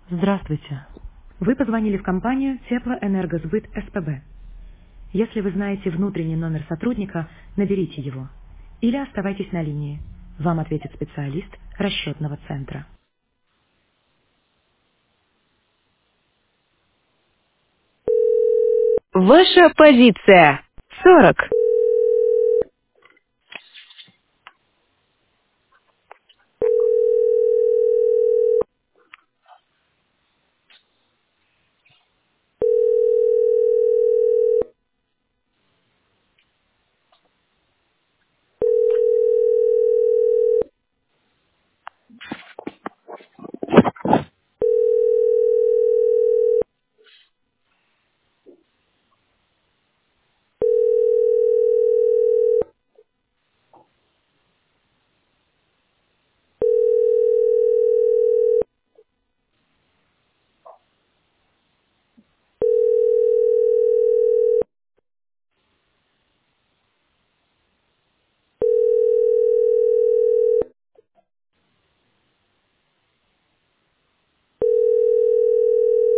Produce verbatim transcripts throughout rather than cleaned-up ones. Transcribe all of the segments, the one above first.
Здравствуйте. Вы позвонили в компанию Теплоэнергосбыт СПБ. Если вы знаете внутренний номер сотрудника, наберите его. Или оставайтесь на линии. Вам ответит специалист расчетного центра. Ваша позиция. сорок.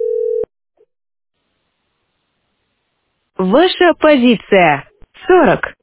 Ваша позиция. сорок.